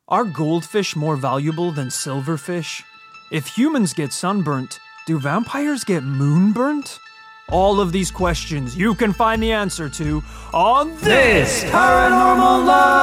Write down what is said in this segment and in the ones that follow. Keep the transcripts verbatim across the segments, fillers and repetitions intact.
Are goldfish more valuable than silverfish? If humans get sunburnt, do vampires get moonburnt? All of these questions you can find the answer to on This Paranormal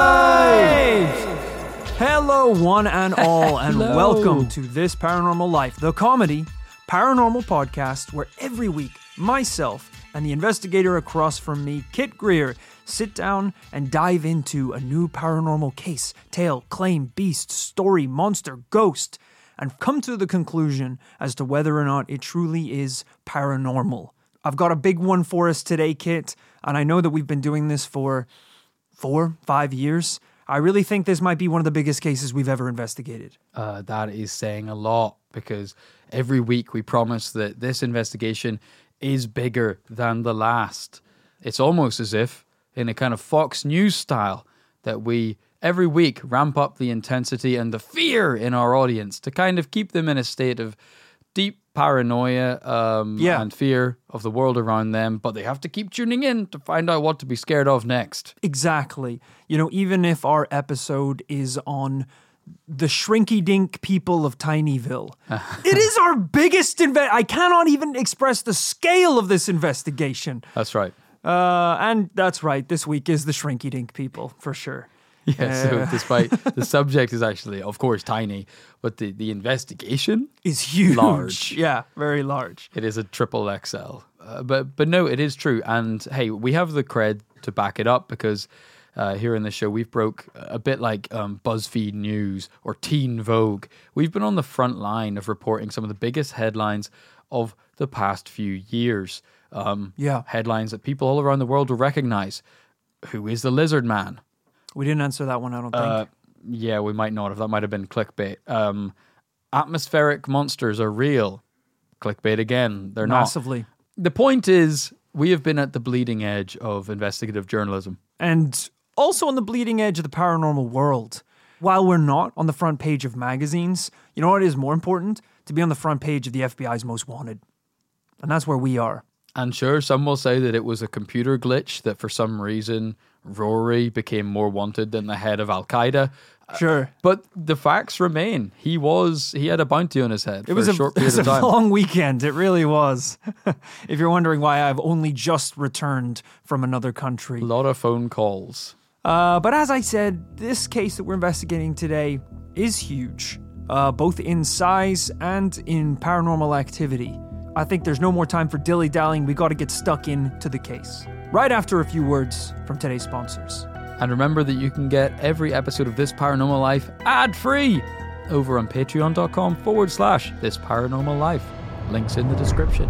Life! Hello, one and all, and Hello. welcome to This Paranormal Life, the comedy, paranormal podcast where every week myself and the investigator across from me, Kit Greer, sit down and dive into a new paranormal case, tale, claim, beast, story, monster, ghost, and come to the conclusion as to whether or not it truly is paranormal. I've got a big one for us today, Kit, and I know that we've been doing this for four, five years. I really think this might be one of the biggest cases we've ever investigated. Uh, that is saying a lot, because every week we promise that this investigation is bigger than the last. It's almost as if, in a kind of Fox News style, that we every week ramp up the intensity and the fear in our audience to kind of keep them in a state of deep paranoia um, Yeah. and fear of the world around them, but they have to keep tuning in to find out what to be scared of next. Exactly. You know, even if our episode is on the shrinky-dink people of Tinyville, it is our biggest inve- I cannot even express the scale of this investigation. That's right. Uh, and that's right, this week is the shrinky-dink people, for sure. Yeah, so Uh, despite the subject is actually, of course, tiny, but the, the investigation, Is huge. Large. Yeah, very large. it is a triple X L. Uh, but but no, it is true. And hey, we have the cred to back it up, because uh, here in the show, we've broke a bit like um, BuzzFeed News or Teen Vogue. We've been on the front line of reporting some of the biggest headlines of the past few years. Um, Yeah. Headlines that people all around the world will recognize. Who is the Lizard Man? We didn't answer that one, I don't think. Uh, yeah, we might not have. That might have been clickbait. Um, atmospheric monsters are real. Clickbait again. They're Massively. not. The point is, we have been at the bleeding edge of investigative journalism. And also on the bleeding edge of the paranormal world. While we're not on the front page of magazines, you know what is more important? To be on the front page of the F B I's Most Wanted. And that's where we are. And sure, some will say that it was a computer glitch, that for some reason Rory became more wanted than the head of Al-Qaeda. Sure. But the facts remain. He was, he had a bounty on his head It for was a a, short it period was of a time. long weekend. It really was. If you're wondering why I've only just returned from another country. A lot of phone calls. Uh, but as I said, this case that we're investigating today is huge, uh, both in size and in paranormal activity. I think there's no more time for dilly-dallying. We got to get stuck into the case. Right after a few words from today's sponsors. And remember that you can get every episode of This Paranormal Life ad-free over on patreon.com forward slash This Paranormal Life. Links in the description.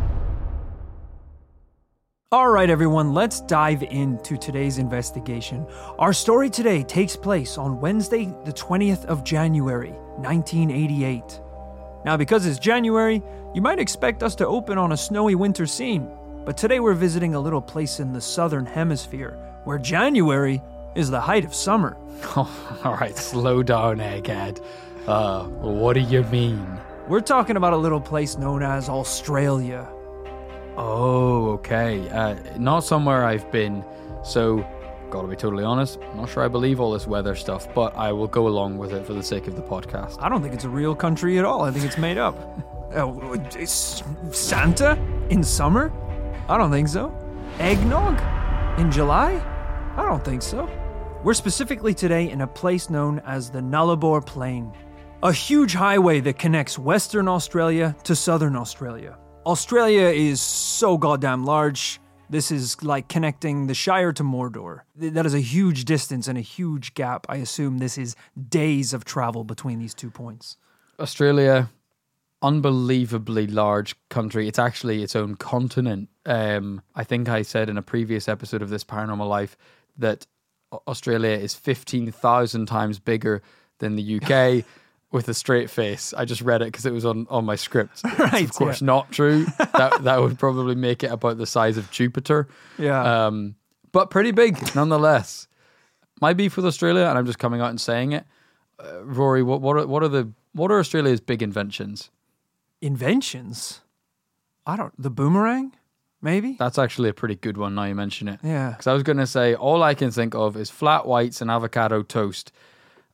All right, everyone, let's dive into today's investigation. Our story today takes place on Wednesday, the twentieth of January, nineteen eighty-eight. Now, because it's January, you might expect us to open on a snowy winter scene, but today we're visiting a little place in the southern hemisphere, where January is the height of summer. Oh, all right, slow down, egghead. Uh, what do you mean? We're talking about a little place known as Australia. Oh, okay. Uh, not somewhere I've been, so gotta be totally honest, I'm not sure I believe all this weather stuff, but I will go along with it for the sake of the podcast. I don't think it's a real country at all. I think it's made up. Oh, it's Santa in summer? I don't think so. Eggnog in July? I don't think so. We're specifically today in a place known as the Nullarbor Plain, a huge highway that connects Western Australia to Southern Australia. Australia is so goddamn large. This is like connecting the Shire to Mordor. That is a huge distance and a huge gap. I assume this is days of travel between these two points. Australia, unbelievably large country. It's actually its own continent. Um, I think I said in a previous episode of This Paranormal Life that Australia is fifteen thousand times bigger than the U K. With a straight face. I just read it because it was on, on my script. Right, It's of course yeah. not true. that that would probably make it about the size of Jupiter. Yeah. Um, but pretty big nonetheless. My beef with Australia, and I'm just coming out and saying it, uh, Rory, what what are, what are the what are Australia's big inventions? Inventions? I don't... The boomerang? Maybe? That's actually a pretty good one now you mention it. Yeah. Because I was going to say, all I can think of is flat whites and avocado toast.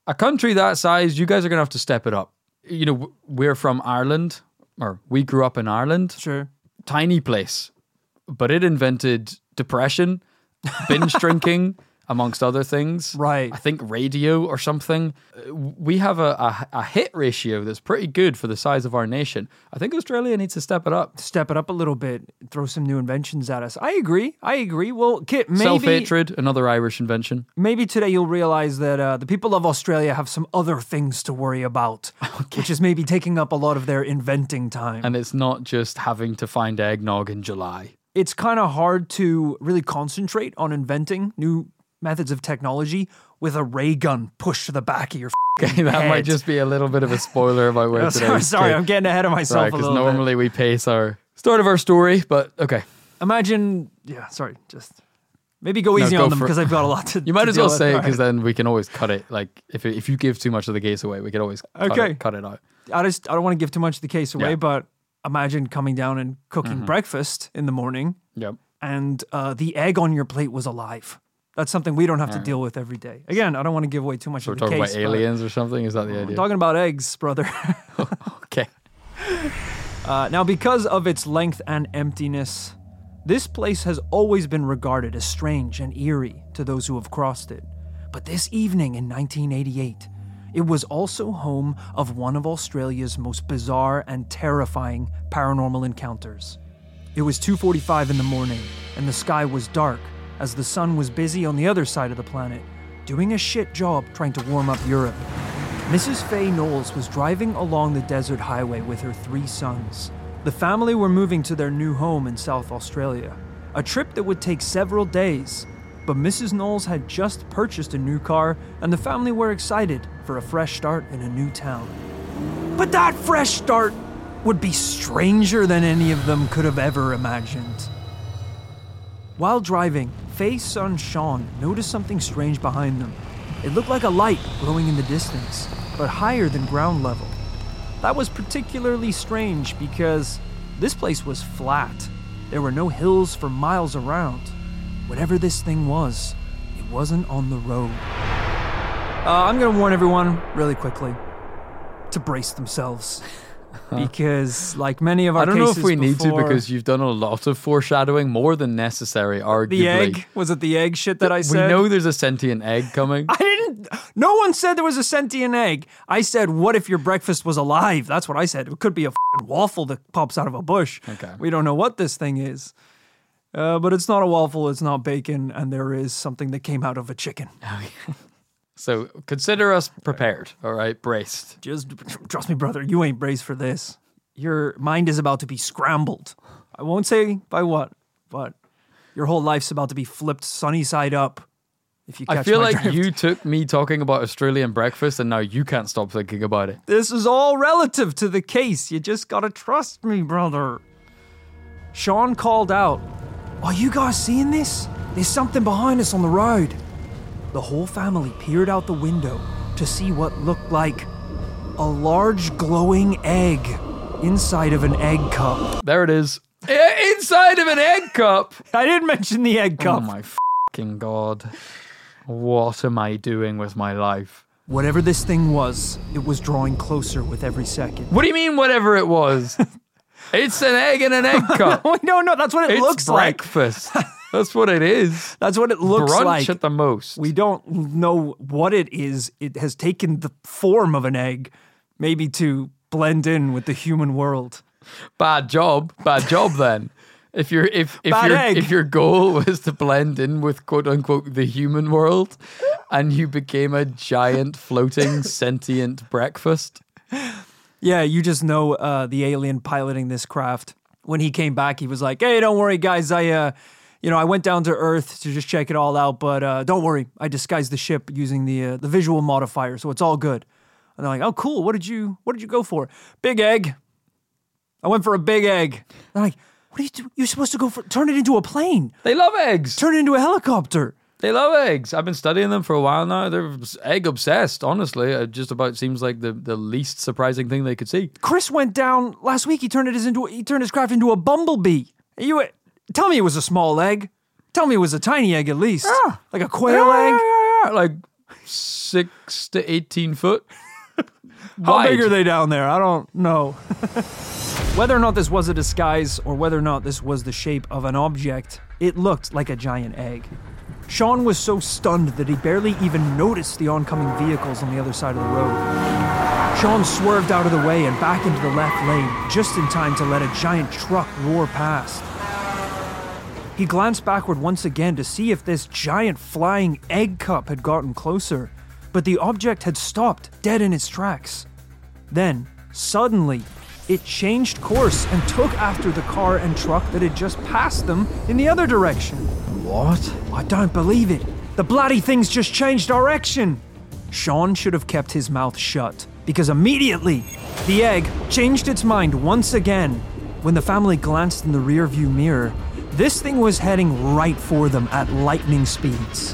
A country that size, you guys are going to have to step it up. You know, w- we're from Ireland, or we grew up in Ireland. Sure. Tiny place. But it invented depression, binge drinking, amongst other things. Right. I think radio or something. Uh, We have a, a, a hit ratio that's pretty good for the size of our nation. I think Australia needs to step it up. Step it up a little bit. Throw some new inventions at us. I agree. I agree. Well, Kit, maybe Self-hatred, another Irish invention. maybe today you'll realize that uh, the people of Australia have some other things to worry about, which is maybe taking up a lot of their inventing time. And it's not just having to find eggnog in July. It's kind of hard to really concentrate on inventing new methods of technology with a ray gun pushed to the back of your Okay, that head. might just be a little bit of a spoiler about where Oh, today. sorry, sorry, I'm getting ahead of myself Right, a because little bit. normally we pace our start of our story, but okay. Imagine, yeah, sorry, just maybe go easy go on them for it. because I've got a lot to. You might to as well deal with. say it All because right. then we can always cut it. Like if it, if you give too much of the case away, we could always cut, Okay. it, cut it out. I just I don't want to give too much of the case away, Yeah. but imagine coming down and cooking Mm-hmm. breakfast in the morning, Yep. and uh, the egg on your plate was alive. That's something we don't have to deal with every day. Again, I don't want to give away too much So we're of the talking case. about but aliens or something. Is that the I'm idea? talking about eggs, brother. Okay. Uh, now, because of its length and emptiness, this place has always been regarded as strange and eerie to those who have crossed it. But this evening in nineteen eighty-eight, it was also home of one of Australia's most bizarre and terrifying paranormal encounters. It was two forty-five in the morning, and the sky was dark as the sun was busy on the other side of the planet, doing a shit job trying to warm up Europe. Missus Faye Knowles was driving along the desert highway with her three sons. The family were moving to their new home in South Australia, a trip that would take several days. But Missus Knowles had just purchased a new car, and the family were excited for a fresh start in a new town. But that fresh start would be stranger than any of them could have ever imagined. While driving, Faye's son Sean noticed something strange behind them. It looked like a light glowing in the distance, but higher than ground level. That was particularly strange because this place was flat. There were no hills for miles around. Whatever this thing was, it wasn't on the road. Uh, I'm going to warn everyone really quickly to brace themselves. Because, like many of our I don't know cases if we need to before- because you've done a lot of foreshadowing, more than necessary, arguably. The egg? Was it the egg shit that I We said? know there's a sentient egg coming. I didn't. No one said there was a sentient egg. I said, what if your breakfast was alive? That's what I said. It could be a f***ing waffle that pops out of a bush. Okay. We don't know what this thing is. Uh, but it's not a waffle, it's not bacon, and there is something that came out of a chicken. So consider us prepared, all right? Braced. Just trust me, brother, you ain't braced for this. Your mind is about to be scrambled. I won't say by what, but your whole life's about to be flipped sunny side up. If you catch I feel my like drift. you took me talking about Australian breakfast and now you can't stop thinking about it. This is all relative to the case. You just gotta trust me, brother. Sean called out, "Are you guys seeing this? There's something behind us on the road." The whole family peered out the window to see what looked like a large glowing egg inside of an egg cup. There it is. I- Inside of an egg cup. I didn't mention the egg Oh cup. my fucking God. What am I doing with my life? Whatever this thing was, it was drawing closer with every second. What do you mean, whatever it was? It's an egg in an egg cup. Oh, no, no, that's what it It's looks like. breakfast. That's what it is. That's what it looks Brunch like. at the most. We don't know what it is. It has taken the form of an egg, maybe to blend in with the human world. Bad job. Bad job then. If your if if Bad your egg. if your goal was to blend in with quote unquote the human world, and you became a giant floating sentient breakfast. Yeah, you just know uh, the alien piloting this craft. When he came back, he was like, "Hey, don't worry, guys. I, uh, you know, I went down to Earth to just check it all out, but uh, don't worry. I disguised the ship using the uh, the visual modifier, so it's all good." And they're like, "Oh, cool. What did you What did you go for?" "Big egg. I went for a big egg." They're like, "What are you do? You're supposed to go for turn it into a plane, They love eggs. turn it into a helicopter." They love eggs. I've been studying them for a while now. They're egg obsessed, honestly. It just about seems like the, the least surprising thing they could see. Chris went down last week. He turned it into he turned his craft into a bumblebee. You tell me it was a small egg. Tell me it was a tiny egg at least, like a quail egg. Yeah, yeah, yeah. Like Six to eighteen foot. How Wide. big are they down there? I don't know. Whether or not this was a disguise or whether or not this was the shape of an object, it looked like a giant egg. Sean was so stunned that he barely even noticed the oncoming vehicles on the other side of the road. Sean swerved out of the way and back into the left lane, just in time to let a giant truck roar past. He glanced backward once again to see if this giant flying egg cup had gotten closer, but the object had stopped dead in its tracks. Then, suddenly, it changed course and took after the car and truck that had just passed them in the other direction. What? I don't believe it. The bloody thing's just changed direction. Sean should have kept his mouth shut, because immediately, the egg changed its mind once again. When the family glanced in the rearview mirror, this thing was heading right for them at lightning speeds.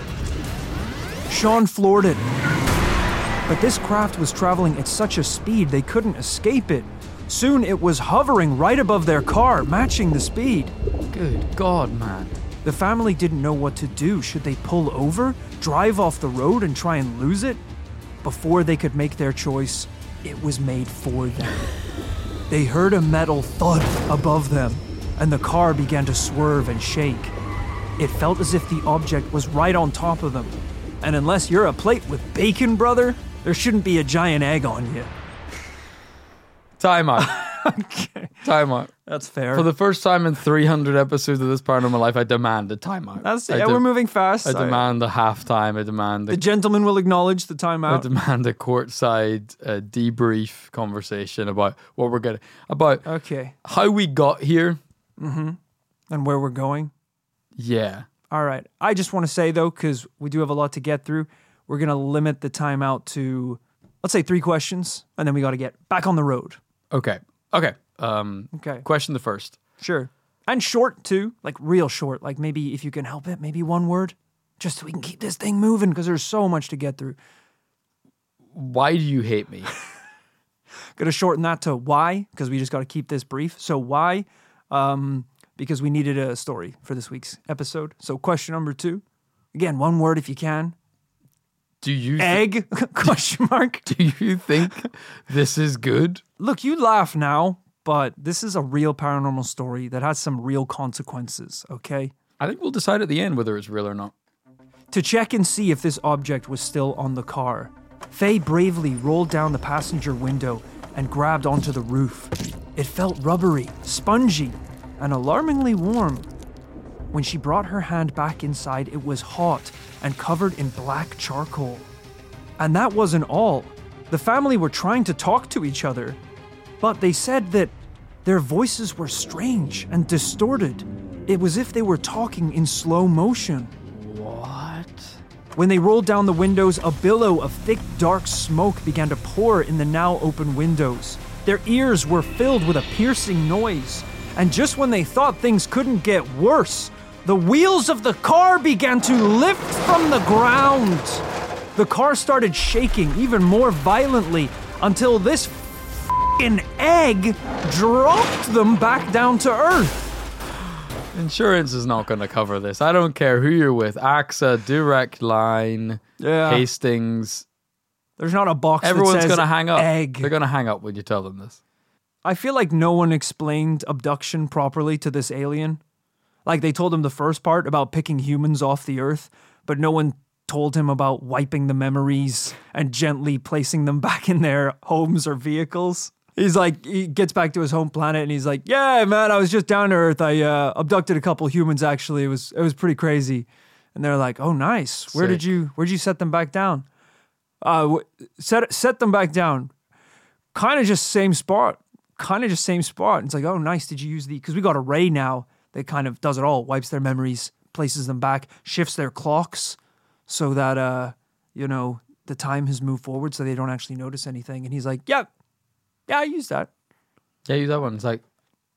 Sean floored it. But this craft was traveling at such a speed they couldn't escape it. Soon it was hovering right above their car, matching the speed. Good God, man. The family didn't know what to do. Should they pull over, drive off the road, and try and lose it? Before they could make their choice, it was made for them. They heard a metal thud above them, and the car began to swerve and shake. It felt as if the object was right on top of them. And unless you're a plate with bacon, brother, there shouldn't be a giant egg on you. Time out. Okay. Time out. That's fair. For the first time in three hundred episodes of This Paranormal Life, I demand a timeout. That's, I yeah, de- we're moving fast. I demand a halftime. I demand The a, gentleman will acknowledge the I timeout. demand a courtside uh, debrief conversation about what we're getting, about Okay. how we got here. And where we're going. Yeah. All right. I just want to say, though, because we do have a lot to get through, we're going to limit the timeout to, let's say, three questions, and then we got to get back on the road. Okay. Okay. Um, Okay. Question the first. Sure. And short, too. Like, real short. Like, maybe if you can help it, maybe one word. Just so we can keep this thing moving, because there's so much to get through. Why do you hate me? Gonna shorten that to why, because we just got to keep this brief. So why? Um, because we needed a story for this week's episode. So question number two. Again, one word if you can. Do you th- Egg? Question mark. do you think this is good? Look, you laugh now, but this is a real paranormal story that has some real consequences, okay? I think we'll decide at the end whether it's real or not. To check and see if this object was still on the car, Faye bravely rolled down the passenger window and grabbed onto the roof. It felt rubbery, spongy, and alarmingly warm. When she brought her hand back inside, it was hot and covered in black charcoal. And that wasn't all. The family were trying to talk to each other, but they said that their voices were strange and distorted. It was as if they were talking in slow motion. What? When they rolled down the windows, a billow of thick, dark smoke began to pour in the now open windows. Their ears were filled with a piercing noise. And just when they thought things couldn't get worse, the wheels of the car began to lift from the ground. The car started shaking even more violently until this f***ing egg dropped them back down to earth. Insurance is not going to cover this. I don't care who you're with. A X A, Direct Line, Yeah. Hastings. There's not a box Everyone's that says going to hang up. egg. They're going to hang up when you tell them this. I feel like no one explained abduction properly to this alien. Like, they told him the first part about picking humans off the earth, but no one told him about wiping the memories and gently placing them back in their homes or vehicles. He's like, he gets back to his home planet and he's like, yeah, man, I was just down to earth. I uh, abducted a couple humans, actually. It was it was pretty crazy. And they're like, oh, nice. Where did Sick. you, where'd you set them back down? Uh, w- set, set them back down. Kind of just same spot. Kind of just same spot. It's like, oh, nice. Did you use the, because we got a ray now that kind of does it all, wipes their memories, places them back, shifts their clocks so that, uh, you know, the time has moved forward so they don't actually notice anything. And he's like, yeah, yeah, I used that. Yeah, use that one. It's like,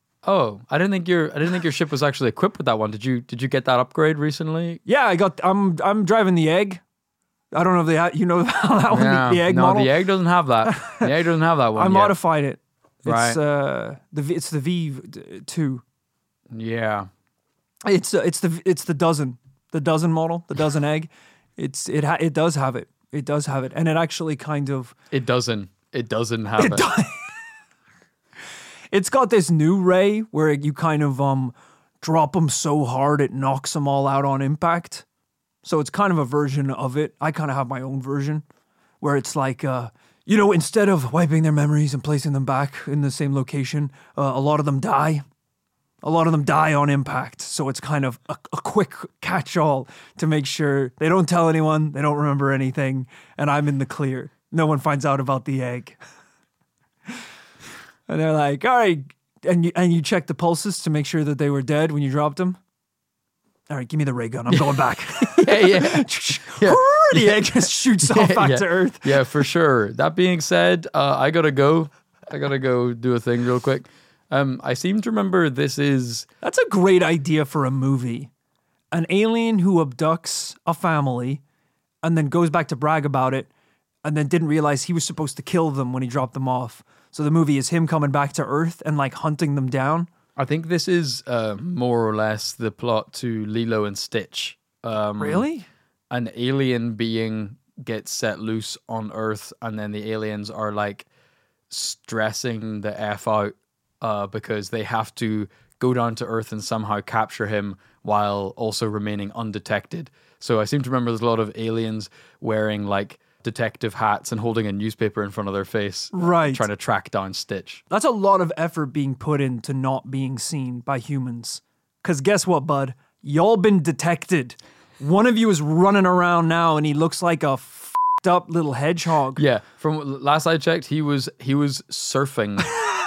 oh, I didn't think your I didn't think your ship was actually equipped with that one. Did you did you get that upgrade recently? Yeah, I got, I'm, I'm driving the egg. I don't know if they, ha- you know that one, Yeah. the, the egg no, model. the egg doesn't have that. The egg doesn't have that one. I yet. modified it. It's, Right. uh, the, V- it's the V two. Yeah. It's uh, it's the it's the dozen, the dozen model, the dozen egg. It's it ha- it does have it. It does have it. And it actually kind of... It doesn't. It doesn't have it. It do- it's got this new ray where you kind of um drop them so hard it knocks them all out on impact. So it's kind of a version of it. I kind of have my own version where it's like, uh, you know, instead of wiping their memories and placing them back in the same location, uh, a lot of them die. A lot of them die on impact. So it's kind of a, a quick catch-all to make sure they don't tell anyone, they don't remember anything, and I'm in the clear. No one finds out about the egg. And they're like, all right, and you, and you check the pulses to make sure that they were dead when you dropped them. All right, give me the ray gun. I'm going back. yeah, yeah. yeah. The egg just shoots off back yeah. to Earth. Yeah, for sure. That being said, uh, I gotta go. I gotta go do a thing real quick. Um, I seem to remember this is... That's a great idea for a movie. An alien who abducts a family and then goes back to brag about it and then didn't realize he was supposed to kill them when he dropped them off. So the movie is him coming back to Earth and like hunting them down. I think this is uh, more or less the plot to Lilo and Stitch. Um, Really? An alien being gets set loose on Earth and then the aliens are like stressing the F out uh, because they have to go down to Earth and somehow capture him while also remaining undetected. So I seem to remember there's a lot of aliens wearing like detective hats and holding a newspaper in front of their face. Right. Trying to track down Stitch. That's a lot of effort being put into not being seen by humans. Because guess what, bud? Y'all been detected. One of you is running around now and he looks like a f***ed up little hedgehog. Yeah, from last I checked, he was he was surfing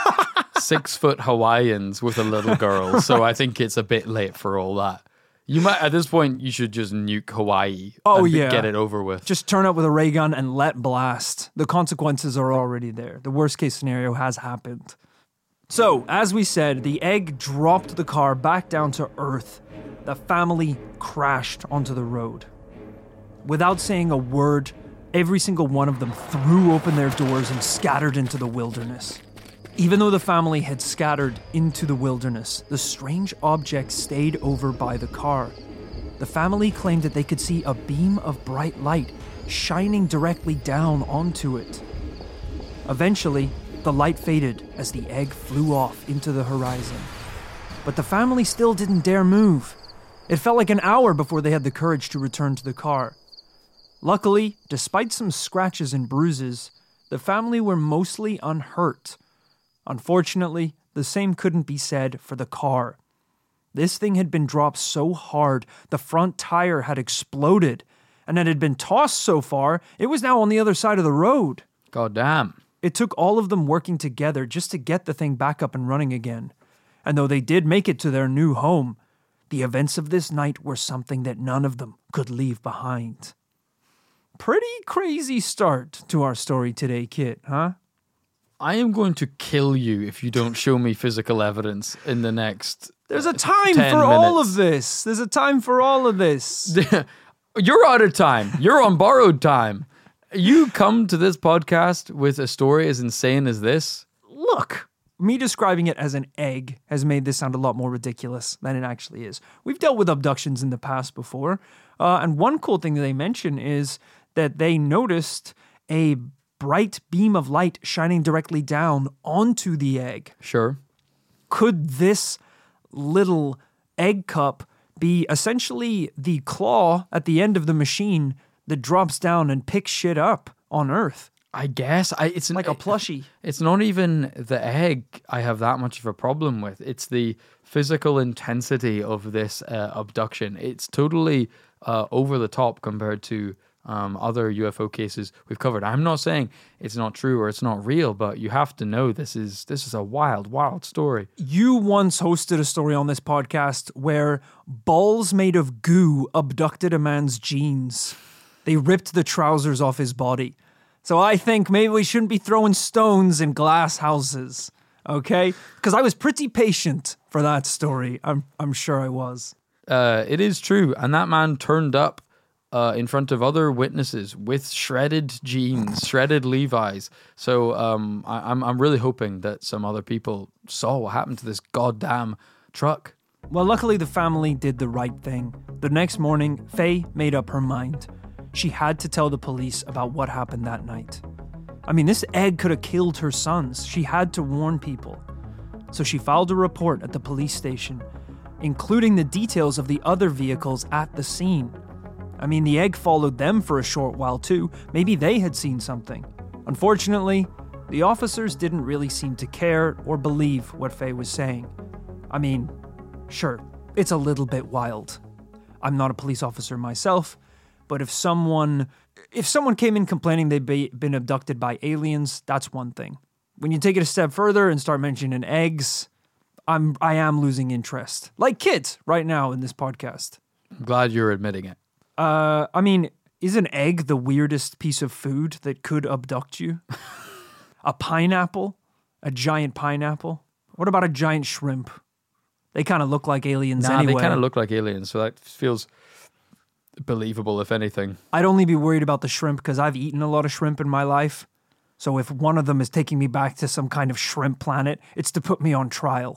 six foot Hawaiians with a little girl. So I think it's a bit late for all that. You might at this point you should just nuke Hawaii. Oh, and yeah. get it over with. Just turn up with a ray gun and let blast. The consequences are already there. The worst case scenario has happened. So, as we said, the egg dropped the car back down to Earth. The family crashed onto the road. Without saying a word, every single one of them threw open their doors and scattered into the wilderness. Even though the family had scattered into the wilderness, the strange object stayed over by the car. The family claimed that they could see a beam of bright light shining directly down onto it. Eventually, the light faded as the egg flew off into the horizon. But the family still didn't dare move. It felt like an hour before they had the courage to return to the car. Luckily, despite some scratches and bruises, the family were mostly unhurt. Unfortunately, the same couldn't be said for the car. This thing had been dropped so hard, the front tire had exploded, and it had been tossed so far, it was now on the other side of the road. God damn. It took all of them working together just to get the thing back up and running again. And though they did make it to their new home, the events of this night were something that none of them could leave behind. Pretty crazy start to our story today, Kit, huh? I am going to kill you if you don't show me physical evidence in the next There's a time ten for all minutes. of this. There's a time for all of this. You're out of time. You're on borrowed time. You come to this podcast with a story as insane as this. Look, me describing it as an egg has made this sound a lot more ridiculous than it actually is. We've dealt with abductions in the past before, uh, and one cool thing that they mention is that they noticed a bright beam of light shining directly down onto the egg. Sure. Could this little egg cup be essentially the claw at the end of the machine that drops down and picks shit up on Earth? I guess I, it's an, Like a plushie. It's not even the egg I have that much of a problem with. It's the physical intensity of this uh, abduction. It's totally uh, over the top compared to um, other U F O cases we've covered. I'm not saying it's not true or it's not real, but you have to know this is this is a wild, wild story. You once hosted a story on this podcast where balls made of goo abducted a man's jeans. They ripped the trousers off his body. So I think maybe we shouldn't be throwing stones in glass houses, okay? Because I was pretty patient for that story. I'm I'm sure I was. Uh, it is true, and that man turned up uh, in front of other witnesses with shredded jeans, shredded Levi's. So um, I, I'm I'm really hoping that some other people saw what happened to this goddamn truck. Well, luckily the family did the right thing. The next morning, Faye made up her mind. she had to tell the police about what happened that night. I mean, this egg could have killed her sons. She had to warn people. So she filed a report at the police station, including the details of the other vehicles at the scene. I mean, the egg followed them for a short while too. Maybe they had seen something. Unfortunately, the officers didn't really seem to care or believe what Faye was saying. I mean, sure, it's a little bit wild. I'm not a police officer myself, but if someone if someone came in complaining they'd be, been abducted by aliens, that's one thing. When you take it a step further and start mentioning eggs, I'm I am losing interest. Like kids right now in this podcast. I'm glad you're admitting it. Uh, I mean, is an egg the weirdest piece of food that could abduct you? A pineapple? A giant pineapple? What about a giant shrimp? They kind of look like aliens nah, anyway. They kind of look like aliens, so that feels believable, if anything. I'd only be worried about the shrimp because I've eaten a lot of shrimp in my life. So if one of them is taking me back to some kind of shrimp planet, it's to put me on trial.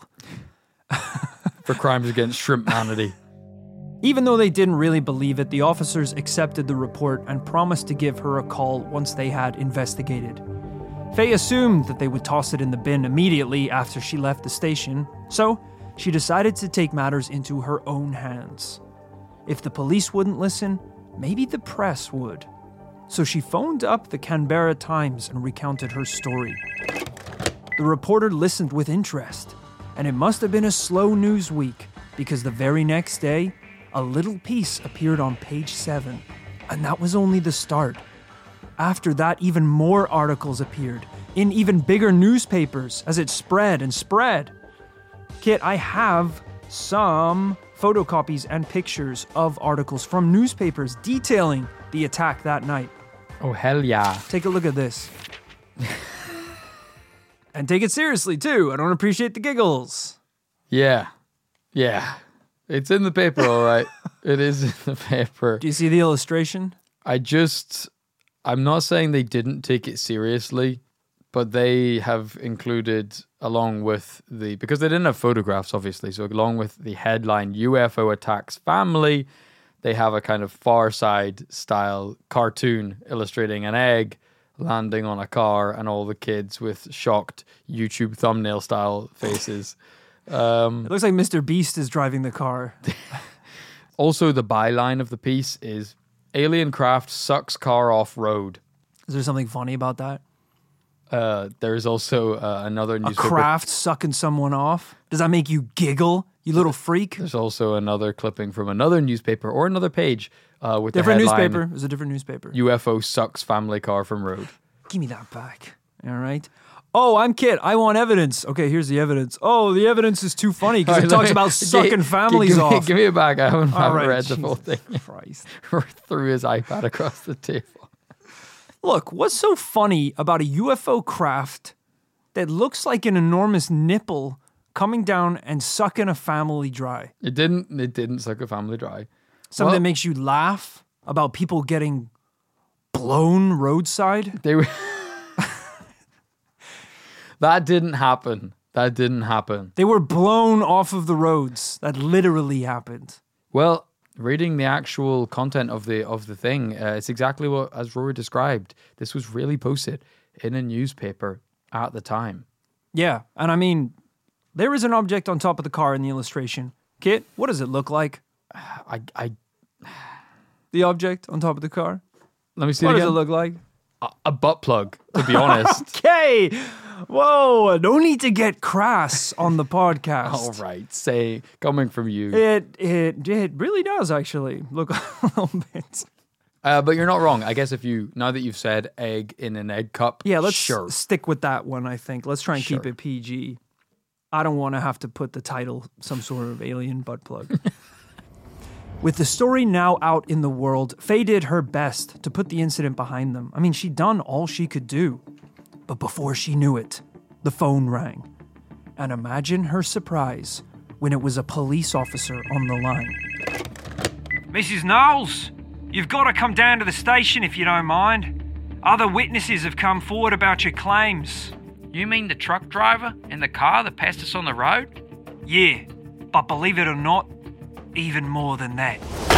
For crimes against shrimpmanity. Even though they didn't really believe it, the officers accepted the report and promised to give her a call once they had investigated. Faye assumed that they would toss it in the bin immediately after she left the station, so she decided to take matters into her own hands. If the police wouldn't listen, maybe the press would. So she phoned up the Canberra Times and recounted her story. The reporter listened with interest, and it must have been a slow news week because the very next day, a little piece appeared on page seven, and that was only the start. After that, even more articles appeared, in even bigger newspapers, as it spread and spread. Kit, I have some photocopies and pictures of articles from newspapers detailing the attack that night. Oh, hell yeah. Take a look at this. And take it seriously, too. I don't appreciate the giggles. Yeah. Yeah. It's in the paper, all right. It is in the paper. Do you see the illustration? I just... I'm not saying they didn't take it seriously, but they have included, along with the... Because they didn't have photographs, obviously, so along with the headline, U F O Attacks Family, they have a kind of Far Side style cartoon illustrating an egg landing on a car and all the kids with shocked YouTube thumbnail style faces. Um, it looks like Mister Beast is driving the car. Also, the byline of the piece is Alien Craft Sucks Car Off Road. Is there something funny about that? Uh, there's also uh, another newspaper. A craft sucking someone off? Does that make you giggle, you little freak? There's also another clipping from another newspaper or another page uh, with different the headline, newspaper. It was a different newspaper. U F O Sucks Family Car from Road. Give me that back. All right. Oh, I'm Kit. I want evidence. Okay, here's the evidence. Oh, the evidence is too funny because it talks about sucking families give, give off. Me, give me it back. I haven't, haven't right, read Jesus the full thing. Christ. Threw his iPad across the table. Look, what's so funny about a U F O craft that looks like an enormous nipple coming down and sucking a family dry? It didn't. It didn't suck a family dry. Something well, that makes you laugh about people getting blown roadside? They were. That didn't happen. That didn't happen. They were blown off of the roads. That literally happened. Well, reading the actual content of the of the thing, uh, it's exactly what as Rory described. This was really posted in a newspaper at the time. Yeah, and I mean, there is an object on top of the car in the illustration. Kit, what does it look like? I, I, the object on top of the car. Let me see. What it does again. it look like? A, a butt plug, to be honest. Okay. Whoa, no need to get crass on the podcast. All right, say coming from you. It it it really does actually look a little bit. Uh, but you're not wrong. I guess if you now that you've said egg in an egg cup, yeah, let's sure. stick with that one. I think let's try and Sure. keep it P G. I don't want to have to put the title some sort of alien butt plug. With the story now out in the world, Faye did her best to put the incident behind them. I mean, she'd done all she could do. But before she knew it, the phone rang. And imagine her surprise when it was a police officer on the line. Missus Knowles, you've got to come down to the station if you don't mind. Other witnesses have come forward about your claims. You mean the truck driver in the car that passed us on the road? Yeah, but believe it or not, even more than that.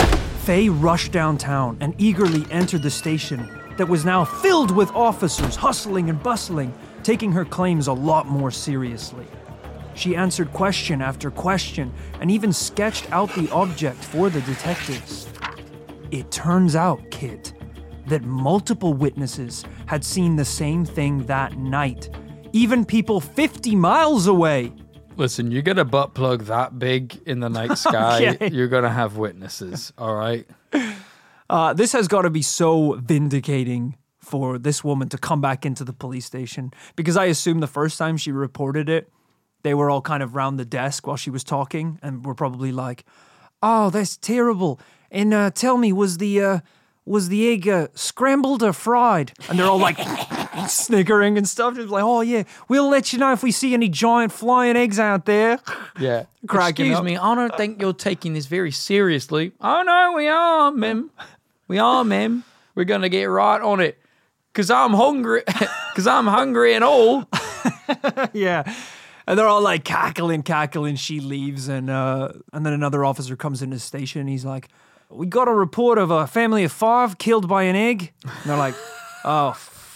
Faye rushed downtown and eagerly entered the station that was now filled with officers hustling and bustling, taking her claims a lot more seriously. She answered question after question and even sketched out the object for the detectives. It turns out, Kit, that multiple witnesses had seen the same thing that night, even people fifty miles away. Listen, you get a butt plug that big in the night sky, Okay. you're going to have witnesses, all right? Uh, this has got to be so vindicating for this woman to come back into the police station, because I assume the first time she reported it, they were all kind of round the desk while she was talking and were probably like, "Oh, that's terrible. And uh, tell me, was the uh, was the egg uh, scrambled or fried?" And they're all like snickering and stuff. Just like, "Oh yeah, we'll let you know if we see any giant flying eggs out there." Yeah. Cracking Excuse up. me, I don't think you're taking this very seriously. Oh, no, we are, Mim. We are, Mim. We're going to get right on it. Because I'm hungry. Because I'm hungry and all. Yeah. And they're all like cackling, cackling. She leaves, and uh, and then another officer comes into the station. And he's like, "We got a report of a family of five killed by an egg." And they're like, "Oh, f-.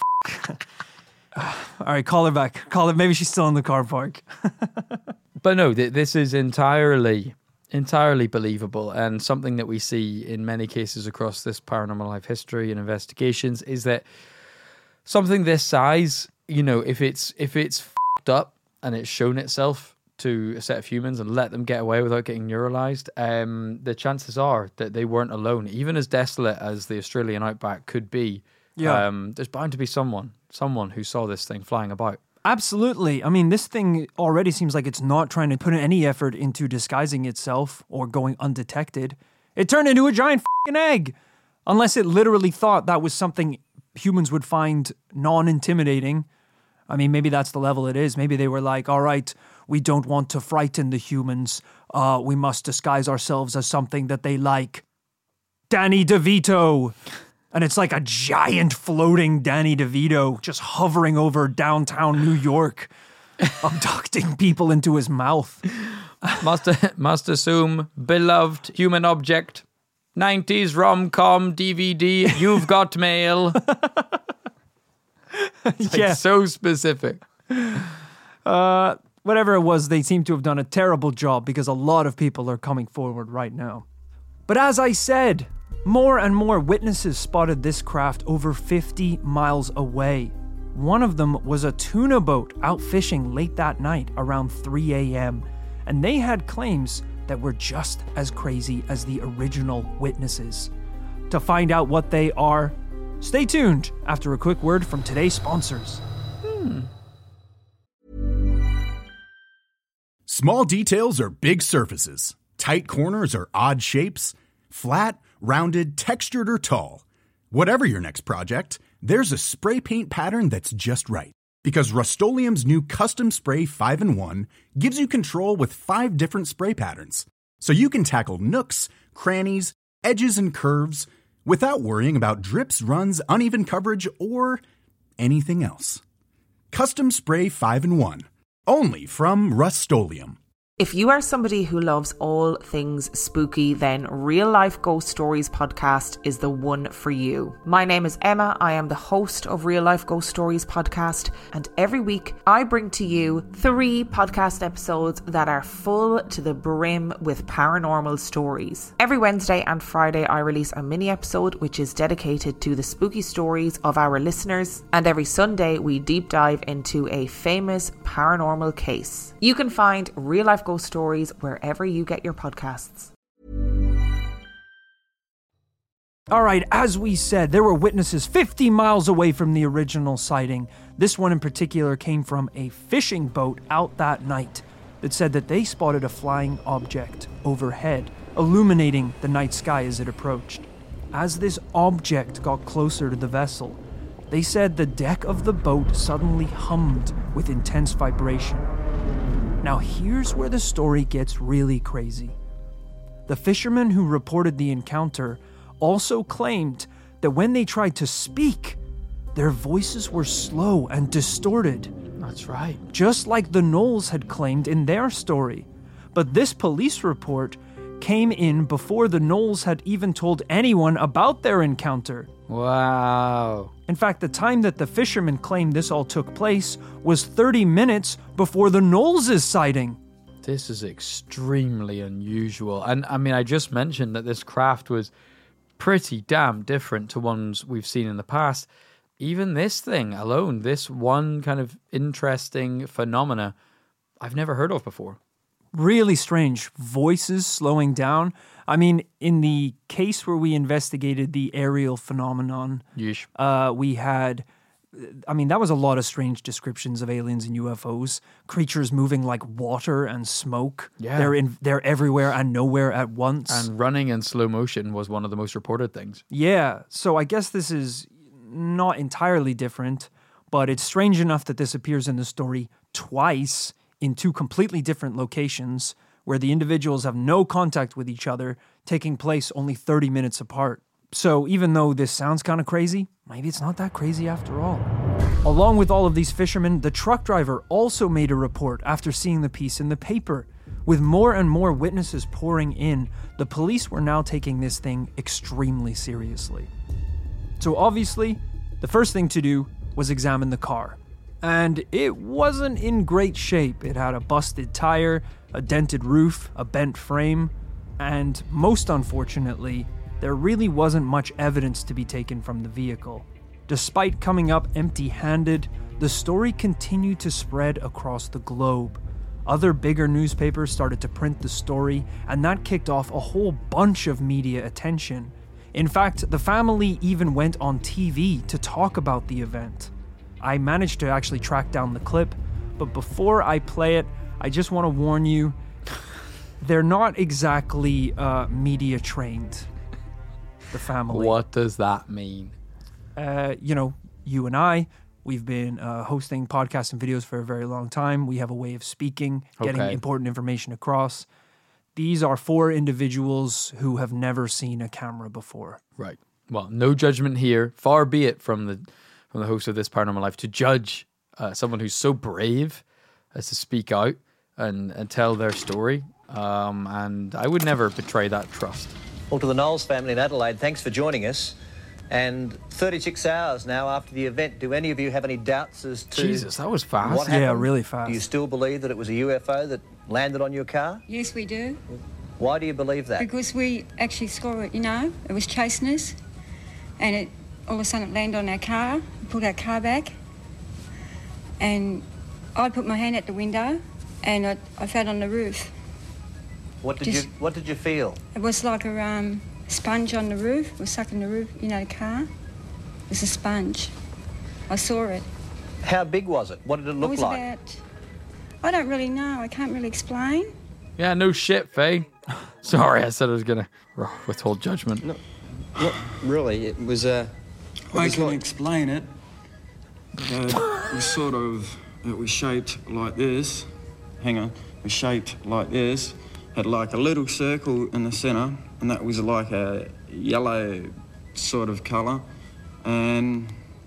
All right, call her back. Call her. Maybe she's still in the car park." But no, th- this is entirely, entirely believable, and something that we see in many cases across this paranormal life history and investigations is that something this size, you know, if it's if it's f***ed up and it's shown itself to a set of humans and let them get away without getting neuralized, um, the chances are that they weren't alone. Even as desolate as the Australian outback could be, Yeah. um, there's bound to be someone, someone who saw this thing flying about. Absolutely. I mean, this thing already seems like it's not trying to put any effort into disguising itself or going undetected. It turned into a giant f***ing egg. Unless it literally thought that was something humans would find non-intimidating. I mean, maybe that's the level it is. Maybe they were like, all right, we don't want to frighten the humans. Uh, we must disguise ourselves as something that they like. Danny DeVito. And it's like a giant floating Danny DeVito just hovering over downtown New York, abducting people into his mouth. Must, must assume beloved human object. nineties rom-com D V D, you've got mail. It's like Yeah. so specific. Uh, whatever it was, they seem to have done a terrible job because a lot of people are coming forward right now. But as I said, more and more witnesses spotted this craft over fifty miles away. One of them was a tuna boat out fishing late that night around three a.m., and they had claims that were just as crazy as the original witnesses. To find out what they are, stay tuned after a quick word from today's sponsors. Small details are big surfaces. Tight corners are odd shapes. Flat, rounded, textured, or tall. Whatever your next project, there's a spray paint pattern that's just right. Because Rust-Oleum's new Custom Spray five in one gives you control with five different spray patterns. So you can tackle nooks, crannies, edges, and curves without worrying about drips, runs, uneven coverage, or anything else. Custom Spray five in one. Only from Rust-Oleum. If you are somebody who loves all things spooky, then Real Life Ghost Stories podcast is the one for you. My name is Emma. I am the host of Real Life Ghost Stories podcast, and every week I bring to you three podcast episodes that are full to the brim with paranormal stories. Every Wednesday and Friday I release a mini episode which is dedicated to the spooky stories of our listeners, and every Sunday we deep dive into a famous paranormal case. You can find Real Life Ghost Stories wherever you get your podcasts. All right, as we said, there were witnesses fifty miles away from the original sighting. This one in particular came from a fishing boat out that night that said that they spotted a flying object overhead, illuminating the night sky as it approached. As this object got closer to the vessel, they said the deck of the boat suddenly hummed with intense vibration. Now here's where the story gets really crazy. The fishermen who reported the encounter also claimed that when they tried to speak, their voices were slow and distorted, That's right. just like the Knowles had claimed in their story. But this police report came in before the Knowles had even told anyone about their encounter. Wow. In fact, the time that the fishermen claimed this all took place was thirty minutes before the Knowles' sighting. This is extremely unusual. And I mean, I just mentioned that this craft was pretty damn different to ones we've seen in the past. Even this thing alone, this one kind of interesting phenomena, I've never heard of before. Really strange. Voices slowing down. I mean, in the case where we investigated the aerial phenomenon, Yeesh. uh, we had, I mean, that was a lot of strange descriptions of aliens and U F Os. Creatures moving like water and smoke. Yeah. They're in, they're everywhere and nowhere at once. And running in slow motion was one of the most reported things. Yeah, so I guess this is not entirely different, but it's strange enough that this appears in the story twice in two completely different locations where the individuals have no contact with each other, taking place only thirty minutes apart. So even though this sounds kind of crazy, maybe it's not that crazy after all. Along with all of these fishermen, the truck driver also made a report after seeing the piece in the paper. With more and more witnesses pouring in, the police were now taking this thing extremely seriously. So obviously, the first thing to do was examine the car. And it wasn't in great shape. It had a busted tire, a dented roof, a bent frame, and most unfortunately, there really wasn't much evidence to be taken from the vehicle. Despite coming up empty-handed, the story continued to spread across the globe. Other bigger newspapers started to print the story, and that kicked off a whole bunch of media attention. In fact, the family even went on T V to talk about the event. I managed to actually track down the clip, but before I play it, I just want to warn you, they're not exactly uh, media trained, the family. What does that mean? Uh, you know, you and I, we've been uh, hosting podcasts and videos for a very long time. We have a way of speaking, getting Okay. important information across. These are four individuals who have never seen a camera before. Right. Well, no judgment here. Far be it from the from the host of This Paranormal Life to judge uh, someone who's so brave as to speak out and, and tell their story. Um, and I would never betray that trust. Well, to the Knowles family in Adelaide, thanks for joining us. And thirty-six hours now after the event, do any of you have any doubts as to Jesus, that was fast. what Yeah, happened? really fast. Do you still believe that it was a U F O that landed on your car? Yes, we do. Why do you believe that? Because we actually saw it, you know. It was chasing us. And it all of a sudden it landed on our car, pulled our car back. And I put my hand out the window and I, I fell on the roof. What did Just- you What did you feel? It was like a um, sponge on the roof. It was sucking the roof, you know, the car. It was a sponge. I saw it. How big was it? What did it It look was like? about... I don't really know. I can't really explain. Yeah, no shit, Faye. Sorry, I said I was going to withhold judgment. No, not really. It was uh, it I was can like, explain it. Uh, it was sort of, it was shaped like this. Hang on. It was shaped like this. Had like a little circle in the centre, and that was like a yellow sort of colour. And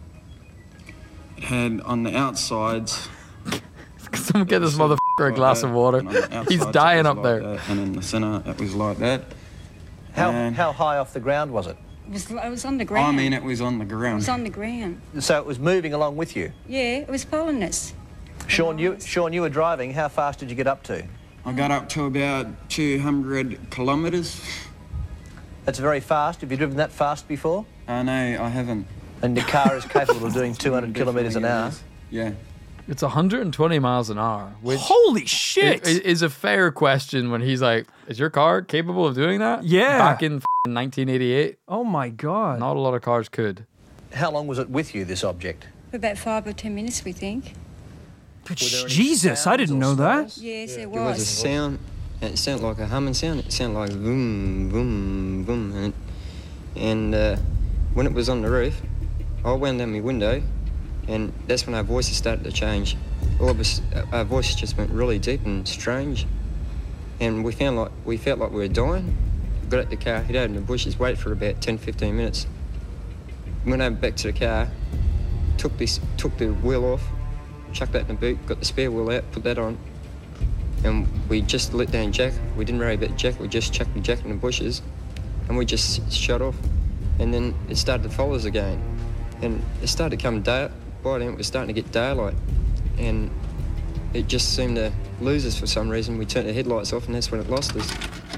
it had on the outsides... Someone get this motherfucker a like glass that, of water. and on the He's outsides it dying was up like there. that, and in the centre it was like that. How And- How high off the ground was it? It was, it was on the ground. I mean, it was on the It ground. was on the ground. So it was moving along with you. Yeah, it was following us. Sean, you Sean, you were driving. How fast did you get up to? I got up to about two hundred kilometres. That's very fast. Have you driven that fast before? I know, I haven't. And the car is capable of doing two hundred kilometres an hour. Yeah. It's one hundred twenty miles an hour, which Holy shit! i- is a fair question when he's like, is your car capable of doing that? Yeah. Back in f***ing nineteen eighty-eight, oh my god. not a lot of cars could. How long was it with you, this object? For about five or ten minutes, we think. there any Jesus, I sounds didn't or know that. smells? Yes, it it was a was. sound. It sounded like a humming sound. It sounded like boom, boom, boom. And, and uh, when it was on the roof, I wound down my window, and that's when our voices started to change. All of us, our voices just went really deep and strange, and we found like we felt like we were dying. Got out the car, hid out in the bushes, waited for about ten, fifteen minutes. Went over back to the car, took this, took the wheel off, chucked that in the boot, got the spare wheel out, put that on, and we just let down Jack. We didn't worry about Jack, we just chucked Jack in the bushes, and we just shut off. And then it started to follow us again. And it started to come day, by then it was starting to get daylight. And it just seemed to lose us for some reason. We turned the headlights off, and that's when it lost us.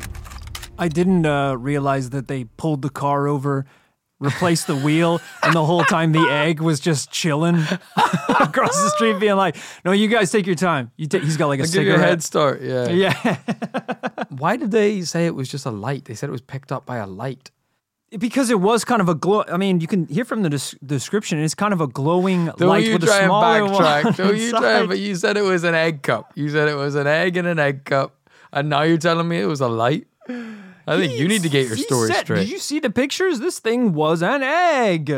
I didn't uh, realize that they pulled the car over, replaced the wheel, and the whole time the egg was just chilling across the street, being like, "No, you guys take your time." You ta- he's got like a I'll give cigarette. you a head start. Yeah. Yeah. Why did they say it was just a light? They said it was picked up by a light. Because it was kind of a glow. I mean, you can hear from the des- description. It's kind of a glowing Don't light you with try a and smaller backtrack. one Don't you try. inside. But you said it was an egg cup. You said it was an egg in an egg cup, and now you're telling me it was a light. I think you need to get your He story said- straight. Did you see the pictures? This thing was an egg.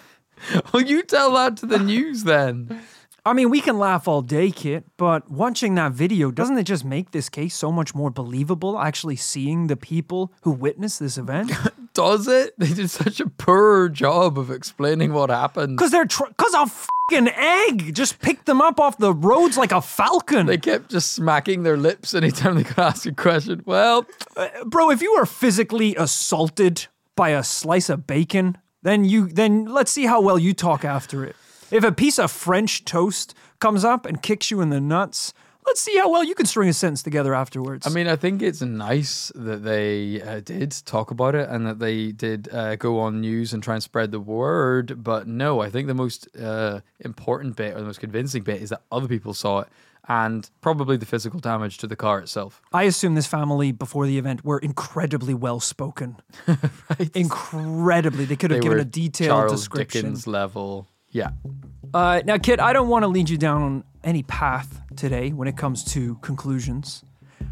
Well, you tell that to the news then. I mean, we can laugh all day, Kit, but watching that video, doesn't it just make this case so much more believable, actually seeing the people who witnessed this event? Does it? They did such a poor job of explaining what happened. Because they're tr- cause a fucking egg just picked them up off the roads like a falcon. They kept just smacking their lips anytime they could ask a question. Well, Uh, bro, if you were physically assaulted by a slice of bacon, then you then let's see how well you talk after it. If a piece of French toast comes up and kicks you in the nuts, let's see how well you can string a sentence together afterwards. I mean, I think it's nice that they uh, did talk about it and that they did uh, go on news and try and spread the word. But no, I think the most uh, important bit or the most convincing bit is that other people saw it and probably the physical damage to the car itself. I assume this family before the event were incredibly well spoken. Right? Incredibly. They could have They given were a detailed Charles description. Dickens level. Yeah. Uh, now, Kit, I don't want to lead you down any path today when it comes to conclusions.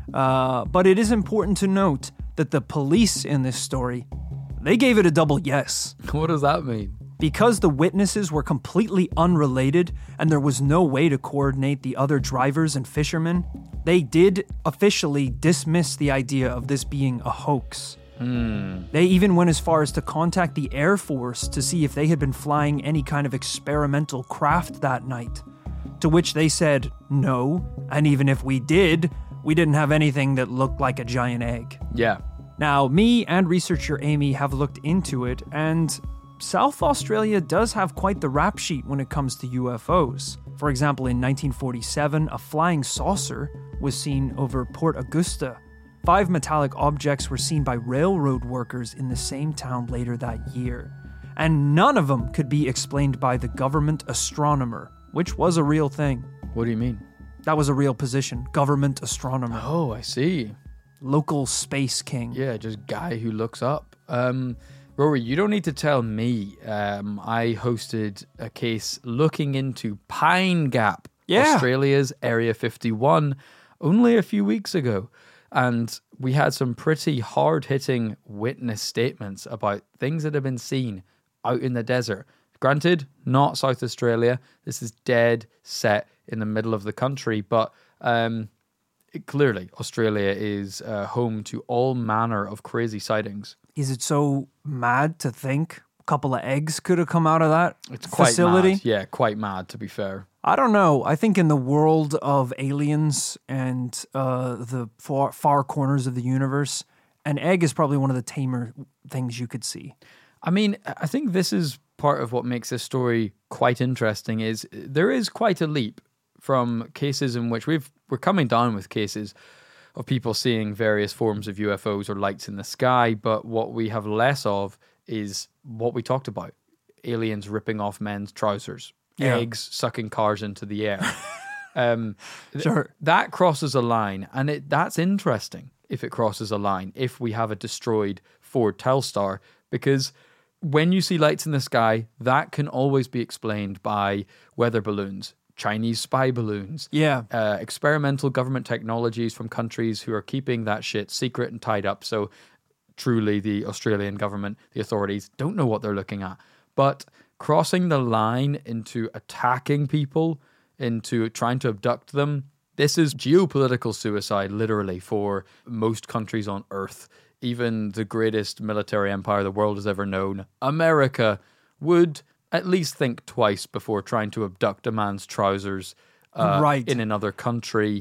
Uh, but it is important to note that the police in this story, they gave it a double yes. What does that mean? Because the witnesses were completely unrelated and there was no way to coordinate the other drivers and fishermen, they did officially dismiss the idea of this being a hoax. Hmm. They even went as far as to contact the Air Force to see if they had been flying any kind of experimental craft that night. To which they said no, and even if we did, we didn't have anything that looked like a giant egg. Yeah. Now, me and researcher Amy have looked into it, and South Australia does have quite the rap sheet when it comes to U F Os. For example, in nineteen forty-seven, a flying saucer was seen over Port Augusta. Five metallic objects were seen by railroad workers in the same town later that year. And none of them could be explained by the government astronomer, which was a real thing. What do you mean? That was a real position, government astronomer. Oh, I see. Local space king. Yeah, just guy who looks up. Um, Rory, you don't need to tell me. Um, I hosted a case looking into Pine Gap, Yeah. Australia's Area fifty-one, only a few weeks ago. And we had some pretty hard-hitting witness statements about things that have been seen out in the desert. Granted, not South Australia. This is dead set in the middle of the country. But um, it, clearly, Australia is uh, home to all manner of crazy sightings. Is it so mad to think a couple of eggs could have come out of that It's quite facility? mad. Yeah, quite mad, to be fair. I don't know. I think in the world of aliens and uh, the far, far corners of the universe, an egg is probably one of the tamer things you could see. I mean, I think this is part of what makes this story quite interesting is there is quite a leap from cases in which we've, we're coming down with cases of people seeing various forms of U F Os or lights in the sky, but what we have less of is what we talked about. Aliens ripping off men's trousers. Yeah. Eggs sucking cars into the air. um, th- Sure. That crosses a line, and it that's interesting if it crosses a line, if we have a destroyed Ford Telstar, because when you see lights in the sky, that can always be explained by weather balloons, Chinese spy balloons, Yeah. uh, experimental government technologies from countries who are keeping that shit secret and tied up. So truly the Australian government, the authorities, don't know what they're looking at. But crossing the line into attacking people, into trying to abduct them, this is geopolitical suicide, literally, for most countries on Earth. Even the greatest military empire the world has ever known, America, would at least think twice before trying to abduct a man's trousers uh, Right. in another country.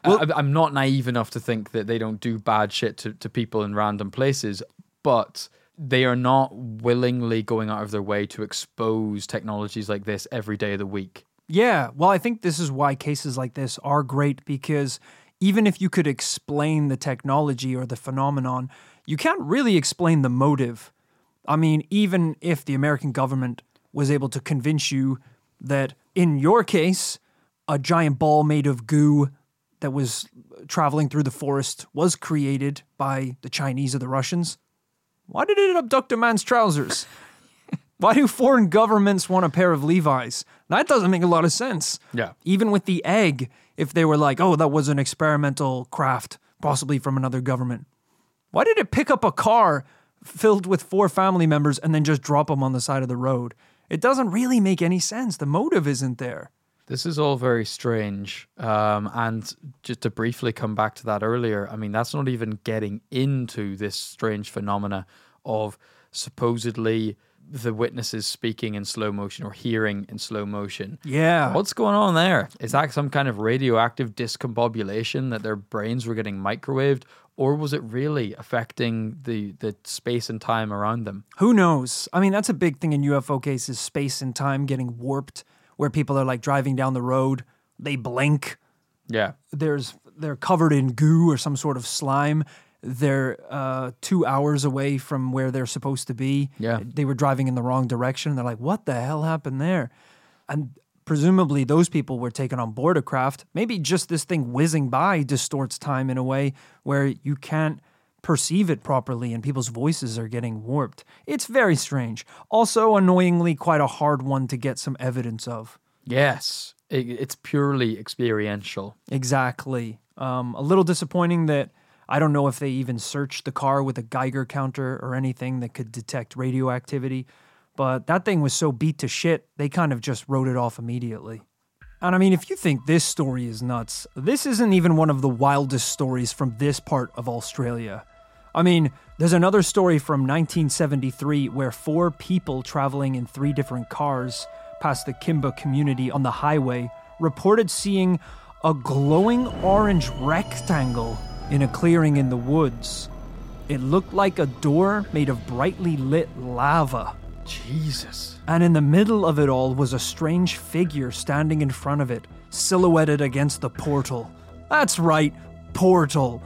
Well, I, I'm not naive enough to think that they don't do bad shit to, to people in random places, but they are not willingly going out of their way to expose technologies like this every day of the week. Yeah, well, I think this is why cases like this are great, because even if you could explain the technology or the phenomenon, you can't really explain the motive. I mean, even if the American government was able to convince you that, in your case, a giant ball made of goo that was traveling through the forest was created by the Chinese or the Russians, why did it abduct a man's trousers? Why do foreign governments want a pair of Levi's? That doesn't make a lot of sense. Yeah. Even with the egg, if they were like, oh, that was an experimental craft, possibly from another government. Why did it pick up a car filled with four family members and then just drop them on the side of the road? It doesn't really make any sense. The motive isn't there. This is all very strange. Um, and just to briefly come back to that earlier, I mean, that's not even getting into this strange phenomena of supposedly the witnesses speaking in slow motion or hearing in slow motion. Yeah. What's going on there? Is that some kind of radioactive discombobulation that their brains were getting microwaved? Or was it really affecting the, the space and time around them? Who knows? I mean, that's a big thing in U F O cases, space and time getting warped, where people are like driving down the road, they blink. Yeah. There's they're covered in goo or some sort of slime. They're uh, two hours away from where they're supposed to be. Yeah. They were driving in the wrong direction. They're like, what the hell happened there? And presumably those people were taken on board a craft. Maybe just this thing whizzing by distorts time in a way where you can't perceive it properly and people's voices are getting warped. It's very strange. Also, annoyingly, quite a hard one to get some evidence of. Yes. It, it's purely experiential. Exactly. Um, a little disappointing that I don't know if they even searched the car with a Geiger counter or anything that could detect radioactivity, but that thing was so beat to shit, they kind of just wrote it off immediately. And I mean, if you think this story is nuts, this isn't even one of the wildest stories from this part of Australia. I mean, there's another story from nineteen seventy-three where four people traveling in three different cars past the Kimba community on the highway reported seeing a glowing orange rectangle in a clearing in the woods. It looked like a door made of brightly lit lava. Jesus. And in the middle of it all was a strange figure standing in front of it, silhouetted against the portal. That's right, portal.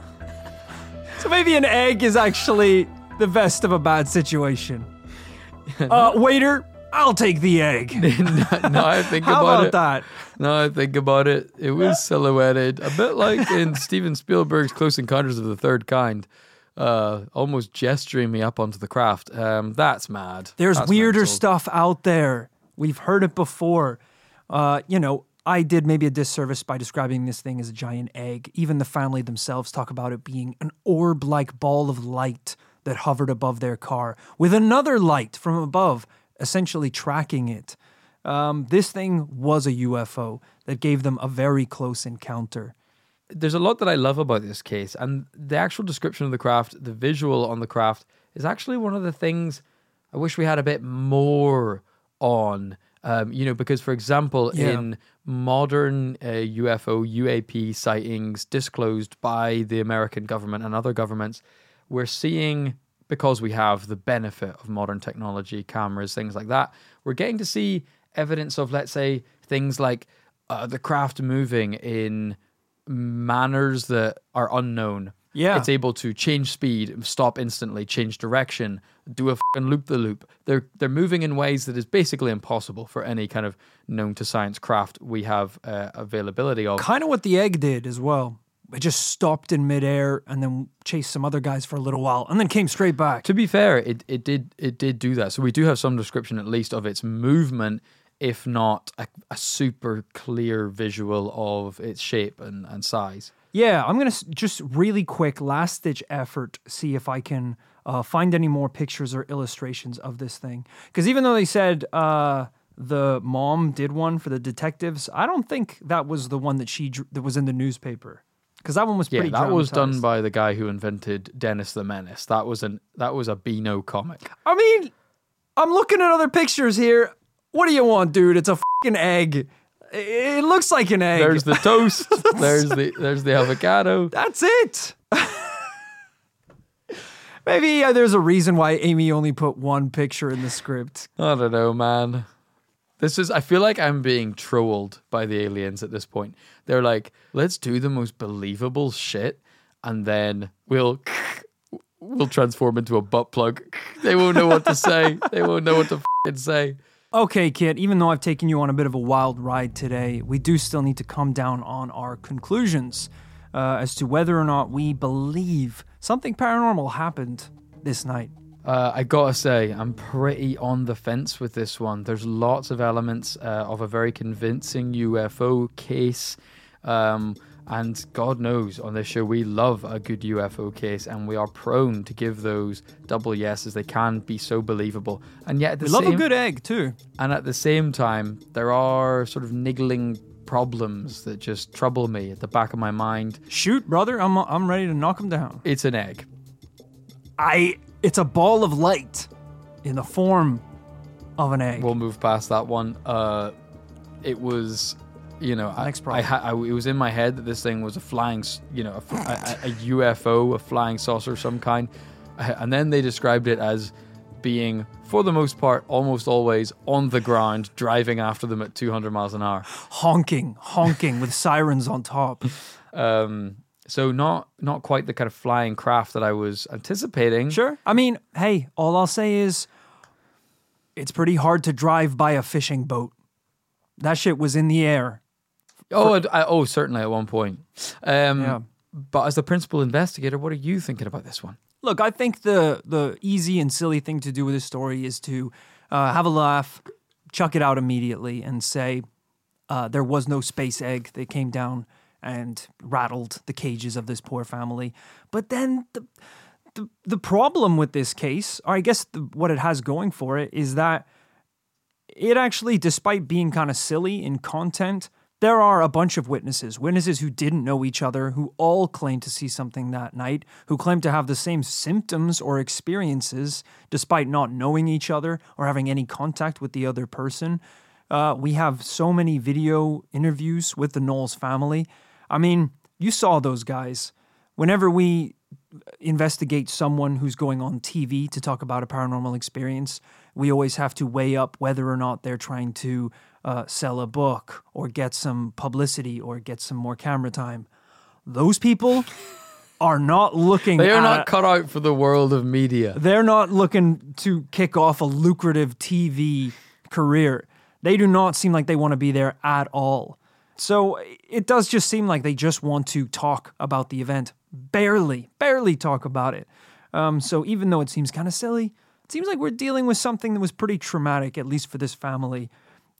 So maybe an egg is actually the best of a bad situation. Uh, waiter, I'll take the egg. No, I think How about, about it. that? No, I think about it. It was silhouetted, a bit like in Steven Spielberg's Close Encounters of the Third Kind, uh, almost gesturing me up onto the craft. Um, that's mad. There's That's weirder mental. stuff out there. We've heard it before. Uh, you know, I did maybe a disservice by describing this thing as a giant egg. Even the family themselves talk about it being an orb-like ball of light that hovered above their car, with another light from above, essentially tracking it. Um, this thing was a U F O that gave them a very close encounter. There's a lot that I love about this case, and the actual description of the craft, the visual on the craft, is actually one of the things I wish we had a bit more on. Um, you know, because, for example, Yeah. in modern uh, U F O, U A P sightings disclosed by the American government and other governments, we're seeing, because we have the benefit of modern technology, cameras, things like that, we're getting to see evidence of, let's say, things like uh, the craft moving in manners that are unknown. Yeah. It's able to change speed, stop instantly, change direction, do a fucking loop-the-loop. They're they're moving in ways that is basically impossible for any kind of known to science craft we have uh, availability of. Kind of what the egg did as well. It just stopped in midair and then chased some other guys for a little while and then came straight back. To be fair, it, it did it did do that. So we do have some description at least of its movement, if not a, a super clear visual of its shape and, and size. Yeah, I'm going to just really quick, last-ditch effort, see if I can uh, find any more pictures or illustrations of this thing. Because even though they said uh, the mom did one for the detectives, I don't think that was the one that she dr- that was in the newspaper. Because that one was Yeah, pretty that was done dramatized. by the guy who invented Dennis the Menace. That was an that was a Beano comic. I mean, I'm looking at other pictures here. What do you want, dude? It's a fucking egg. It looks like an egg. There's the toast. there's the there's the avocado. That's it. Maybe uh, there's a reason why Amy only put one picture in the script. I don't know, man. This is, I feel like I'm being trolled by the aliens at this point. They're like, let's do the most believable shit, and then we'll we'll transform into a butt plug. They won't know what to say. They won't know what to f***ing say. Okay, Kit, even though I've taken you on a bit of a wild ride today, we do still need to come down on our conclusions uh, as to whether or not we believe something paranormal happened this night. Uh, I gotta say, I'm pretty on the fence with this one. There's lots of elements uh, of a very convincing U F O case. Um, and God knows, on this show, we love a good U F O case, and we are prone to give those double yeses. They can be so believable. And yet, at the We love same, a good egg, too. And at the same time, there are sort of niggling problems that just trouble me at the back of my mind. Shoot, brother. I'm I'm ready to knock him down. It's an egg. I... It's a ball of light in the form of an egg. We'll move past that one. Uh, it was, you know, Next I, problem. I, ha- I, it was in my head that this thing was a flying, s- you know, a, a, a U F O, a flying saucer of some kind. Uh, And then they described it as being, for the most part, almost always on the ground, driving after them at two hundred miles an hour. honking, honking with sirens on top. Um, so not not quite the kind of flying craft that I was anticipating. Sure. I mean, hey, all I'll say is it's pretty hard to drive by a fishing boat. That shit was in the air. Oh, I, I- oh, certainly at one point. Um, Yeah. But as the principal investigator, what are you thinking about this one? Look, I think the the easy and silly thing to do with this story is to uh, have a laugh, chuck it out immediately, and say uh, there was no space egg that came down and rattled the cages of this poor family. But then the the, the problem with this case, or I guess the, what it has going for it, is that it actually, despite being kind of silly in content, there are a bunch of witnesses, witnesses who didn't know each other, who all claimed to see something that night, who claimed to have the same symptoms or experiences despite not knowing each other or having any contact with the other person. Uh, we have so many video interviews with the Knowles family. I mean, you saw those guys. Whenever we investigate someone who's going on T V to talk about a paranormal experience, we always have to weigh up whether or not they're trying to uh, sell a book or get some publicity or get some more camera time. Those people are not looking They are at, not cut out for the world of media. they're not looking to kick off a lucrative T V career. They do not seem like they want to be there at all. So it does just seem like they just want to talk about the event. Barely, barely talk about it. Um, so even though it seems kind of silly, it seems like we're dealing with something that was pretty traumatic, at least for this family.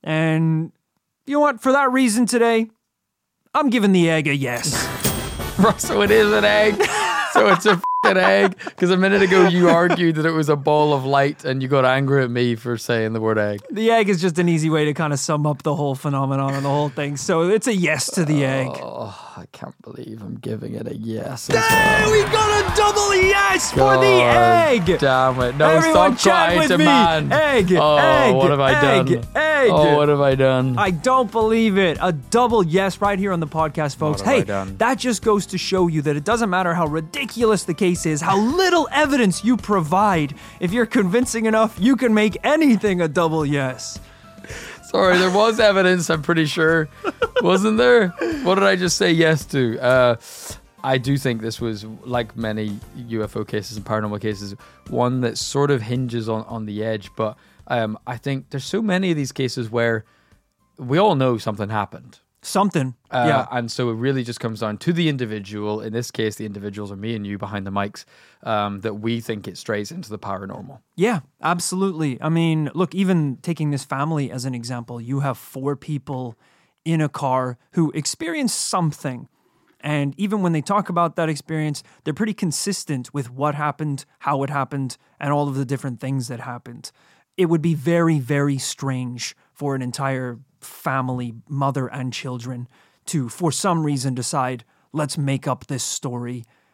And you know what? For that reason today, I'm giving the egg a yes. So it is an egg. So it's a f***ing egg. Because a minute ago you argued that it was a ball of light and you got angry at me for saying the word egg. The egg is just an easy way to kind of sum up the whole phenomenon and the whole thing. So it's a yes to the egg. Oh, I can't believe I'm giving it a yes. Hey, we got a double yes for God the egg. Damn it. No, Everyone stop chat trying with to me. man. Egg, oh, egg, what have I egg, done? egg. Oh, what have I done? I don't believe it. A double yes right here on the podcast, folks. What have I Hey, done? that just goes to show you that it doesn't matter how ridiculous the case is, how little evidence you provide. If you're convincing enough, you can make anything a double yes. Sorry, there was evidence, I'm pretty sure. Wasn't there? What did I just say yes to? Uh, I do think this was, like many U F O cases and paranormal cases, one that sort of hinges on, on the edge. But um, I think there's so many of these cases where we all know something happened. Something. Uh, yeah. And so it really just comes down to the individual. In this case, the individuals are me and you behind the mics, um, that we think it strays into the paranormal. Yeah, absolutely. I mean, look, even taking this family as an example, you have four people in a car who experience something. And even when they talk about that experience, they're pretty consistent with what happened, how it happened, and all of the different things that happened. It would be very, very strange for an entire family, mother and children, to, for some reason, decide, let's make up this story.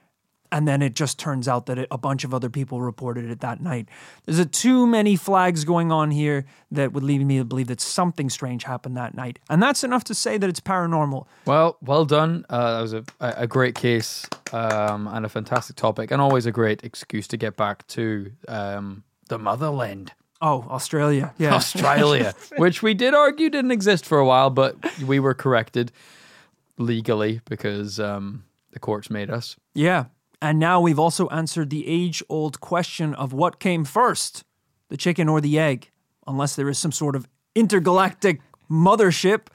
And then it just turns out that it, a bunch of other people reported it that night. There's a too many flags going on here that would lead me to believe that something strange happened that night. And that's enough to say that it's paranormal. Well, well done. Uh, that was a, a great case um, and a fantastic topic, and always a great excuse to get back to um, the motherland. Oh, Australia. Yeah. Australia, which we did argue didn't exist for a while, but we were corrected legally because um, the courts made us. Yeah. And now we've also answered the age-old question of what came first, the chicken or the egg, unless there is some sort of intergalactic mothership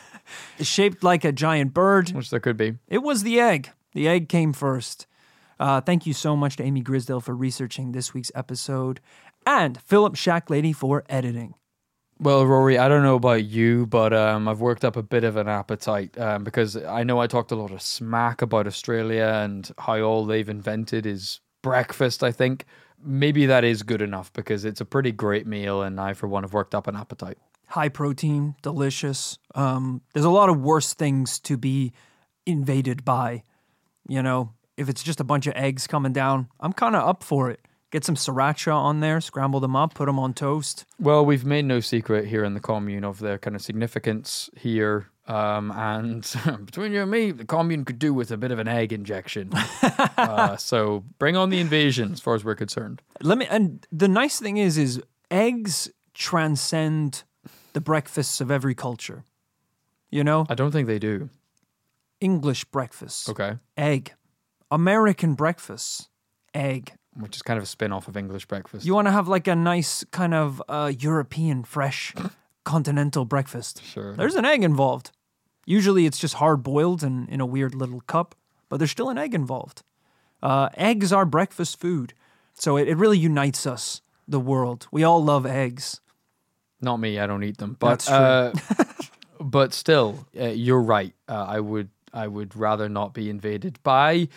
shaped like a giant bird. Which there could be. It was the egg. The egg came first. Uh, thank you so much to Amy Grisdale for researching this week's episode, and Philip Shacklady for editing. Well, Rory, I don't know about you, but um, I've worked up a bit of an appetite um, because I know I talked a lot of smack about Australia and how all they've invented is breakfast, I think. Maybe that is good enough because it's a pretty great meal, and I, for one, have worked up an appetite. High protein, delicious. Um, there's a lot of worse things to be invaded by. You know, if it's just a bunch of eggs coming down, I'm kind of up for it. Get some sriracha on there, scramble them up, put them on toast. Well, we've made no secret here in the commune of their kind of significance here. Um, and between you and me, the commune could do with a bit of an egg injection. uh, so bring on the invasion as far as we're concerned. Let me. And the nice thing is, is eggs transcend the breakfasts of every culture. You know? I don't think they do. English breakfast. Okay. Egg. American breakfast. Egg. Which is kind of a spin-off of English breakfast. You want to have like a nice kind of uh, European, fresh, continental breakfast. Sure. There's an egg involved. Usually it's just hard-boiled and in a weird little cup, but there's still an egg involved. Uh, eggs are breakfast food. So it, it really unites us, the world. We all love eggs. Not me, I don't eat them. But, That's true. Uh, but still, uh, you're right. Uh, I would, I would rather not be invaded by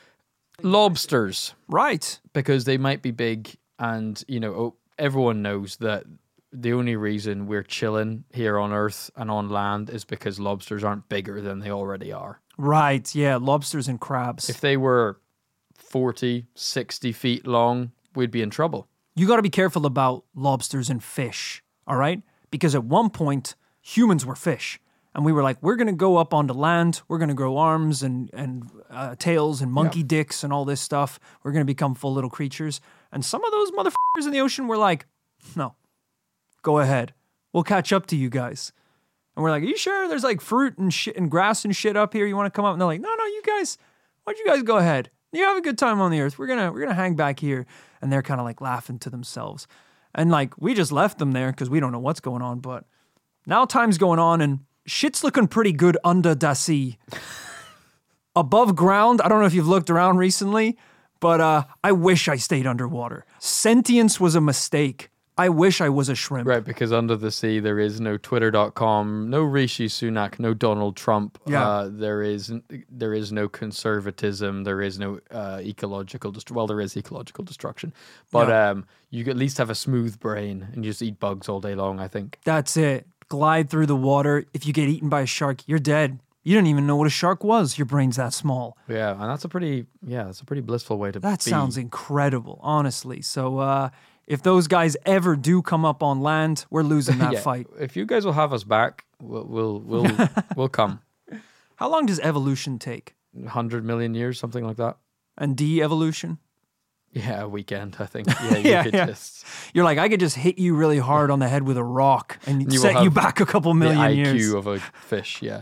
lobsters. Right. Because they might be big, and, you know, oh, everyone knows that the only reason we're chilling here on Earth and on land is because lobsters aren't bigger than they already are. Right, yeah, lobsters and crabs. If they were forty, sixty feet long, we'd be in trouble. You got to be careful about lobsters and fish, all right? Because at one point, humans were fish. And we were like, we're going to go up onto land. We're going to grow arms and, and uh, tails and monkey yeah. dicks and all this stuff. We're going to become full little creatures. And some of those motherfuckers in the ocean were like, no, go ahead. We'll catch up to you guys. And we're like, are you sure there's like fruit and shit and grass and shit up here? You want to come up? And they're like, no, no, you guys, why don't you guys go ahead? You have a good time on the earth. We're going to we're gonna hang back here. And they're kind of like laughing to themselves. And like, we just left them there because we don't know what's going on. But now time's going on and shit's looking pretty good under the sea. Above ground, I don't know if you've looked around recently, but uh, I wish I stayed underwater. Sentience was a mistake. I wish I was a shrimp. Right, because under the sea, there is no Twitter dot com, no Rishi Sunak, no Donald Trump. Yeah. Uh, there is there is no conservatism. There is no uh, ecological dest- Well, there is ecological destruction. But Yeah. um, you at least have a smooth brain and you just eat bugs all day long, I think. That's it. Glide through the water. If you get eaten by a shark, you're dead. You don't even know what a shark was. Your brain's that small. Yeah, and that's a pretty, yeah, that's a pretty blissful way to That be. sounds incredible, honestly. So uh, if those guys ever do come up on land, we're losing that Yeah, fight. If you guys will have us back, we'll we'll we'll, we'll come. How long does evolution take? one hundred million years, something like that. And de-evolution? Yeah, a weekend, I think. Yeah, you Yeah, could yeah. just... You're like, I could just hit you really hard on the head with a rock and You will set you have back a couple million the I years. Q of a fish, yeah.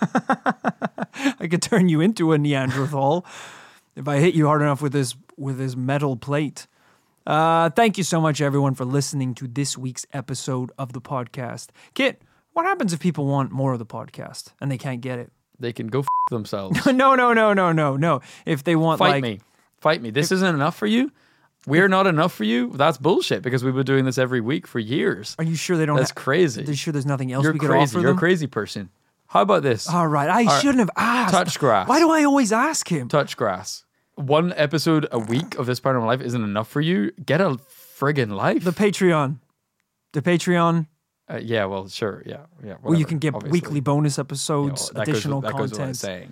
I could turn you into a Neanderthal if I hit you hard enough with this with this metal plate. Uh, thank you so much, everyone, for listening to this week's episode of the podcast. Kit, what happens if people want more of the podcast and they can't get it? They can go f*** themselves. no, no, no, no, no, no. If they want, Fight like, me. Fight me. This isn't enough for you? We're not enough for you? That's bullshit because we've been doing this every week for years. Are you sure they don't? That's ha- crazy. Are you sure there's nothing else You're we could crazy. offer You're them? a crazy person. How about this? All right, I All right. shouldn't have asked. Touch grass. Why do I always ask him? Touch grass. One episode a week of This Part of My Life isn't enough for you? Get a friggin' life. The Patreon. The Patreon. Uh, yeah, well, sure. Yeah. yeah. Well, you whatever, can get obviously. weekly bonus Yeah, episodes, well, that goes additional with- that goes without content. saying.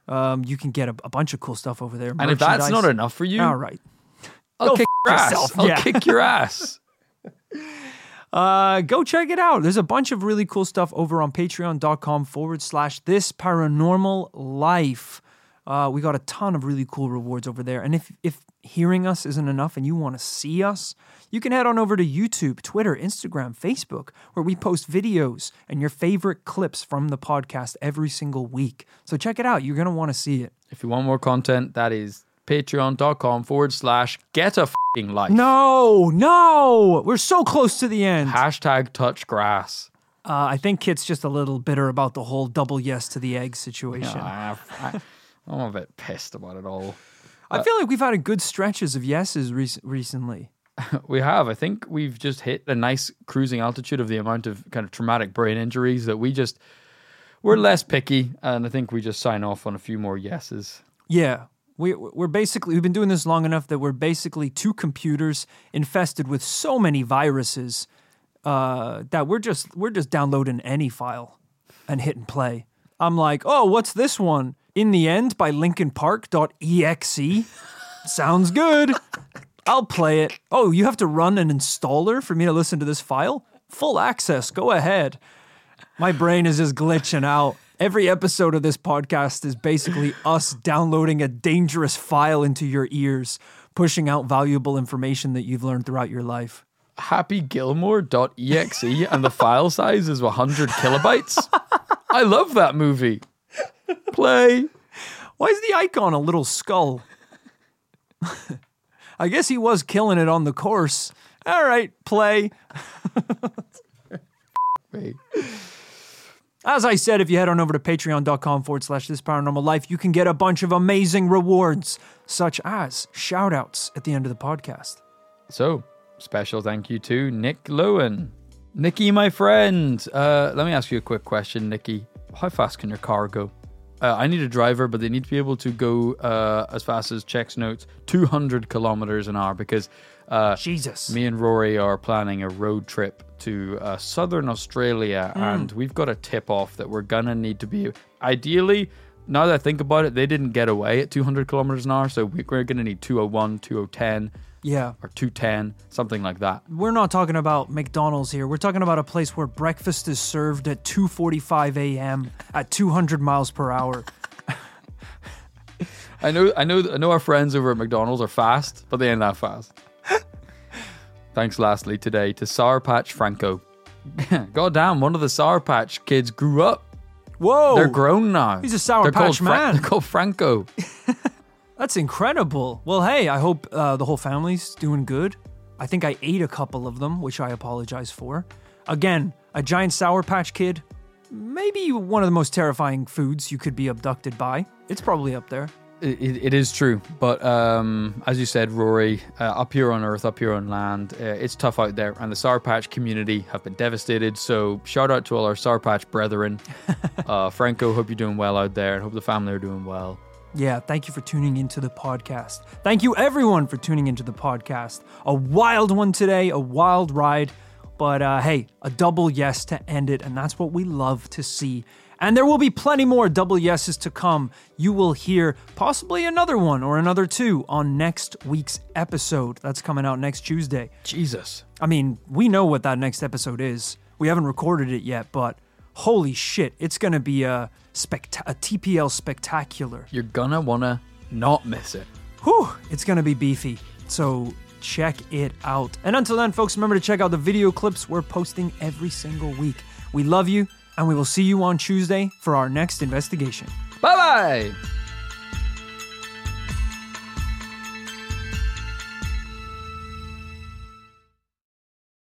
Um, you can get a, a bunch of cool stuff over there. And if that's not enough for you, all right, I'll Go kick f- your ass. yourself. I'll Yeah. kick your ass. Uh, go check it out. There's a bunch of really cool stuff over on patreon.com forward slash this paranormal life. Uh, we got a ton of really cool rewards over there. And if, if hearing us isn't enough and you want to see us, you can head on over to YouTube, Twitter, Instagram, Facebook, where we post videos and your favorite clips from the podcast every single week. So check it out. You're going to want to see it. If you want more content, that is patreon.com forward slash get a f***ing life. No, no. We're so close to the end. Hashtag touch grass. Uh, I think Kit's just a little bitter about the whole double yes to the egg situation. Yeah, I, I, I'm a bit pissed about it all. I feel like we've had a good stretches of yeses rec- recently. We have. I think we've just hit a nice cruising altitude of the amount of kind of traumatic brain injuries that we just, we're less picky. And I think we just sign off on a few more yeses. Yeah. We, we're basically, we've been doing this long enough that we're basically two computers infested with so many viruses uh, that we're just, we're just downloading any file and hitting play. I'm like, oh, what's this one? In the End by Linkin Park dot E X E. Sounds good. I'll play it. Oh, you have to run an installer for me to listen to this file? Full access. Go ahead. My brain is just glitching out. Every episode of this podcast is basically us downloading a dangerous file into your ears, pushing out valuable information that you've learned throughout your life. happy gilmore dot E X E and the file size is one hundred kilobytes. I love that movie. Play. Why is the icon a little skull? I guess he was killing it on the course. All right, play. Wait. As I said, if you head on over to patreon.com forward slash this paranormal life, you can get a bunch of amazing rewards, such as shout outs at the end of the podcast. So, special thank you to Nick Lowen. Nikki, my friend. Uh, let me ask you a quick question, Nikki. How fast can your car go? Uh, I need a driver, but they need to be able to go uh, as fast as checks notes, two hundred kilometers an hour, because uh, Jesus. me and Rory are planning a road trip to uh, southern Australia, Mm. and we've got a tip-off that we're going to need to be... Ideally, now that I think about it, they didn't get away at two hundred kilometers an hour, so we- we're going to need two oh one, two oh ten, Yeah. or two ten, something like that. We're not talking about McDonald's here. We're talking about a place where breakfast is served at two forty-five a.m. at two hundred miles per hour. I know, I know, I know. Our friends over at McDonald's are fast, but they ain't that fast. Thanks, lastly, today to Sour Patch Franco. God damn, one of the Sour Patch kids grew up. Whoa. They're grown now. He's a Sour They're Patch called Fra- man. they're called Franco. That's incredible. Well, hey, I hope uh, the whole family's doing good. I think I ate a couple of them, which I apologize for. Again, a giant Sour Patch Kid, maybe one of the most terrifying foods you could be abducted by. It's probably up there. It, it, it is true, but um, as you said, Rory, uh, up here on Earth, up here on land, uh, it's tough out there, and the Sour Patch community have been devastated. So shout out to all our Sour Patch brethren. uh, Franco, hope you're doing well out there, and hope the family are doing well. Yeah, thank you for tuning into the podcast. Thank you, everyone, for tuning into the podcast. A wild one today, a wild ride, but uh, hey, a double yes to end it, and that's what we love to see. And there will be plenty more double yeses to come. You will hear possibly another one or another two on next week's episode. That's coming out next Tuesday. Jesus. I mean, we know what that next episode is. We haven't recorded it yet, but holy shit, it's going to be a, specta- a T P L spectacular. You're gonna wanna not miss it. Whew, it's going to be beefy. So check it out. And until then, folks, remember to check out the video clips we're posting every single week. We love you. And we will see you on Tuesday for our next investigation. Bye-bye!